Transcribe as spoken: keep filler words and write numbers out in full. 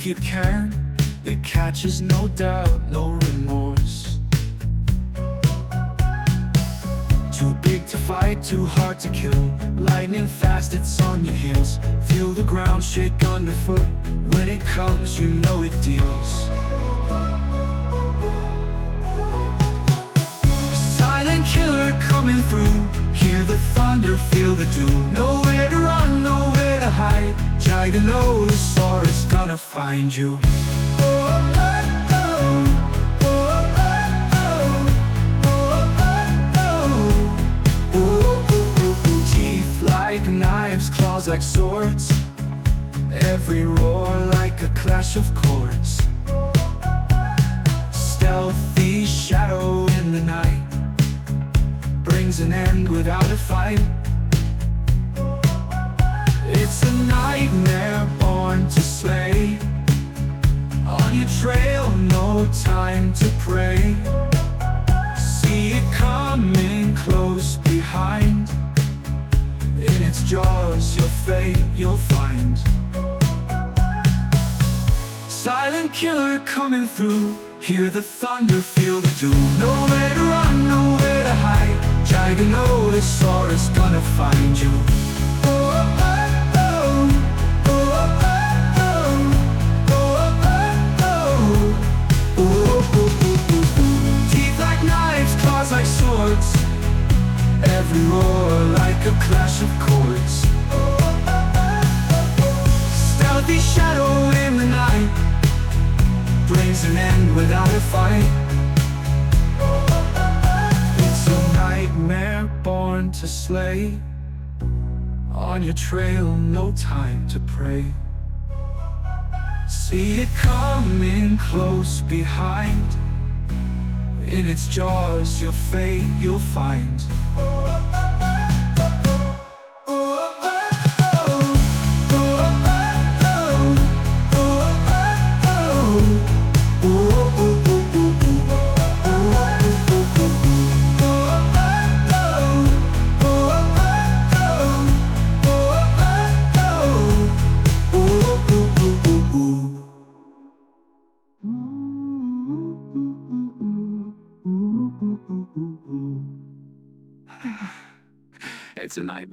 think you can. It catches, no doubt, no remorse. Too big to fight, too hard to kill. Lightning fast, it's on your heels. Feel the ground shake underfoot. When it comes, you know it deals. Silent killer coming through. Hear the thunder, feel the doom. Nowhere to run, nowhere to hide. Giganotosaurus gonna find you. Teeth like knives, claws like swords. Every roar like a clash of chords. Stealthy shadow in the night brings an end without a fight. It's a nightmare born to slay. On your trail, no time to pray. See it coming close behind. In its jaws, your fate you'll find. Silent killer coming through. Hear the thunder, feel the doom. Nowhere to run, nowhere to hide. Giganotosaurus gonna find you. Teeth like knives, claws like swords. Every roar like a clash of chords. Stealthy shadow in the night brings an end without a fight. It's a nightmare born to slay. On your trail, no time to pray. See it coming close behind. In its jaws, your fate you'll find. It's a nightmare.